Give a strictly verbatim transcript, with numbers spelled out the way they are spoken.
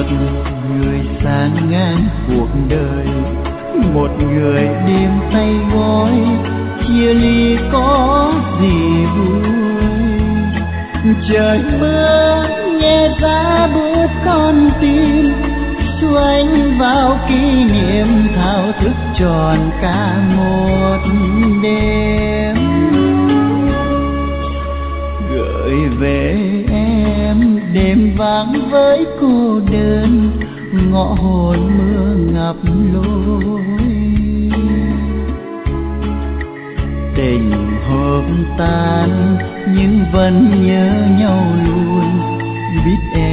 người sang ngang cuộc đời, một người đêm tay gối, chia ly có gì vui. Trời mưa nghe giá bướt con tim, xoánh vào kỷ niệm thao thức tròn cả một đêm. Gửi về em đêm vắng với cô đơn, ngõ hồn mưa ngập lối. Tình hôm tan nhưng vẫn nhớ nhau luôn, biết em